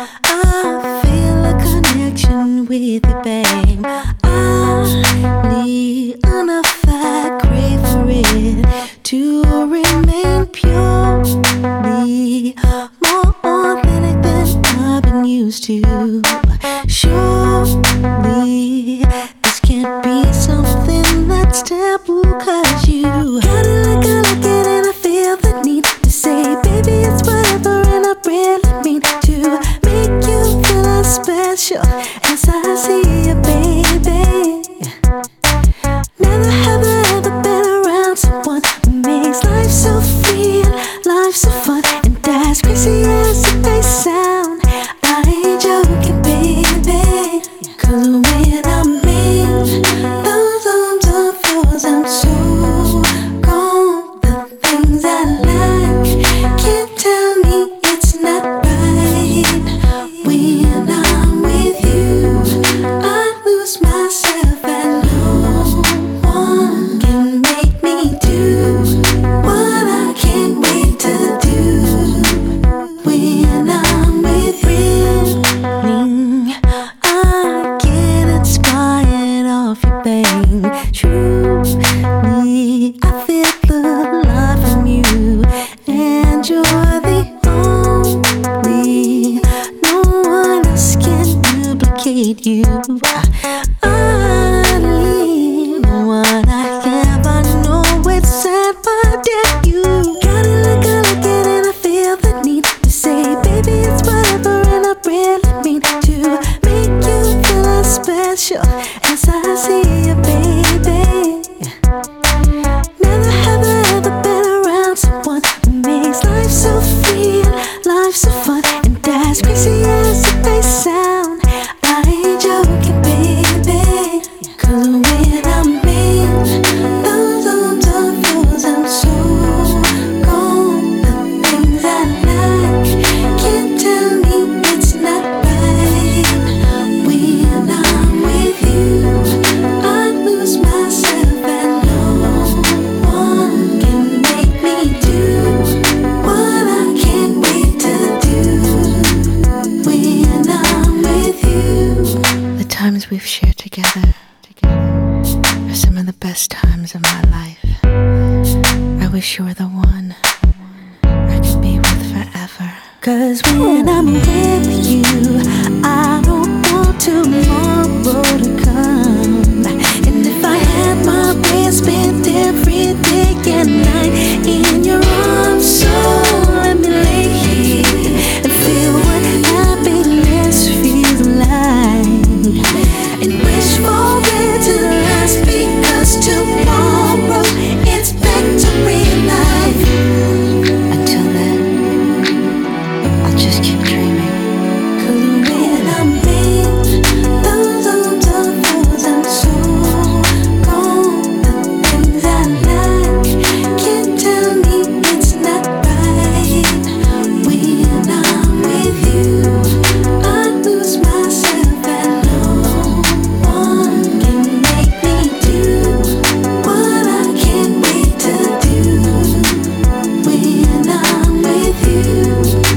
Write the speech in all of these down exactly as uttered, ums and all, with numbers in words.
I feel a connection with you, babe. I need enough, I crave for it to remain purely more authentic than I've been used to. Surely this can't be something that's taboo, 'cause you got it like I like it, and I feel the need to say, baby, it's whatever, and I really mean to make you feel as special as I see you, baby. Never have I ever been around someone who makes life so free and life so fun, and as crazy as it may sound, I ain't joking, baby. 'Cause when I'm in those arms of yours, I'm so gone. The things I like can't tell me it's not right. When I'm with you, I lose myself, and no one can make me do what I can't wait to do. When I'm with you, I get inspired off you, babe. Truly, I feel the life from you, and you're the only. No one else can duplicate you. I need what I have, I know it's sad, but yeah, you got it like I like it, and I feel the need to say, baby, it's whatever, and I really mean to make you feel as special as I see you, baby. Never have I ever been around someone who makes life so free and life so fun, and as crazy as it may sound, I ain't joking, baby. 'Cause when I'm in those arms of yours, I'm so gone. The things I like can't tell me it's not right. When I'm with you, I lose myself, and no one can make me do what I can't wait to do. When I'm with you, the times we've shared together are some of the best times of my life. I wish you were the one I could be with forever. 'Cause when I'm with you, I don't want tomorrow to come. And if I had my way, I'd spend every day and night in your arms. So let me lay here and feel what happiness feels like, and wish for it to last, because tomorrow it's back to real life. Until then, I'll just keep dreaming. 'Cause when I'm in those arms of yours, I'm so gone. The things I like can't tell me it's not right. When I'm with you, I lose myself, and no one can make me do what I can't wait to do. When I'm with you.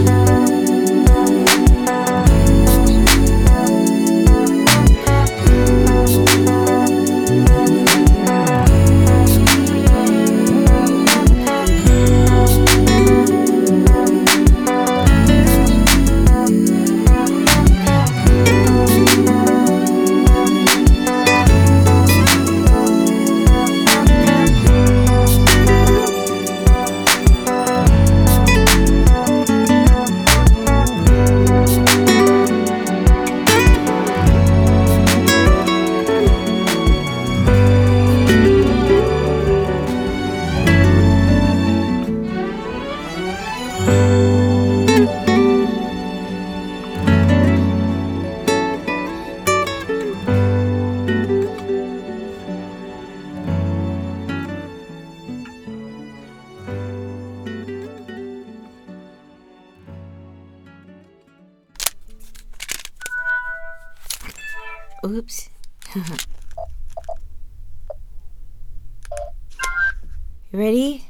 Oops. You ready?